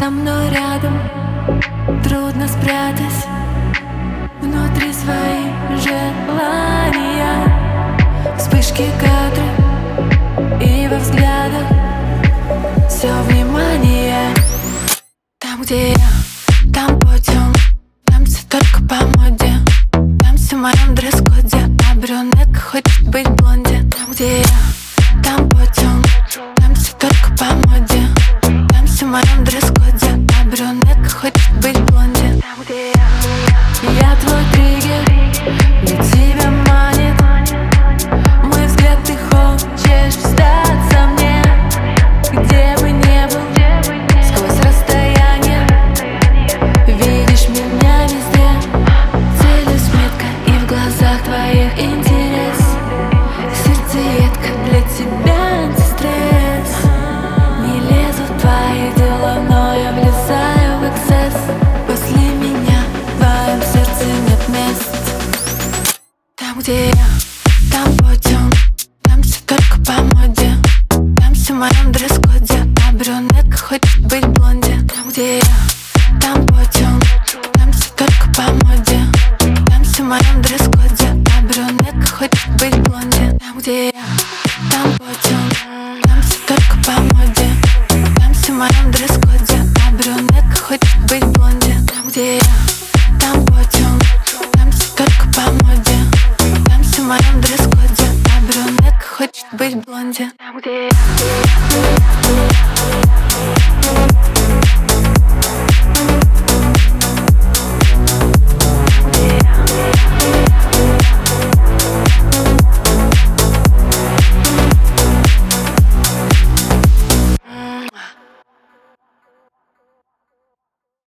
со мной рядом, трудно спрятать внутри свои желания. Вспышки кадры и во взглядах все внимание. Там, где я, там подиум, там все только по моде, там все в моем дресс-коде, а брюнетка хочет быть блонди. Там, где я, там подиум, там все только по моде, там все в моем дресс-коде, а брюнетка хочет быть блонди. Там, где я твой триггер, ведь тебя манит мой взгляд, ты хочешь сдаться мне. Где бы не был, сквозь расстояние видишь меня везде. Целюсь метко, и в глазах твоих интерес. Сердцеедка для тебя антистресс. Не лезу в твои дела, но я влезаю в эксцесс. После меня в твоем сердце нет мест. Там, где я, там подиум, там все только по моде, там все в моем дресс-коде, а брюнетка хочет быть блонди. Там, где я, там подиум, там все только по моде, там все в моем дресс-коде, а брюнетка хочет быть блонди. Там, где я, там подиум, там все только по моде, там все в моем дресс-коде, а брюнетка хочет быть блонди. Там, где я, там подиум, там все только по моде, там все в моем дресс-коде, а брюнетка хочет быть блонди. Там, где я.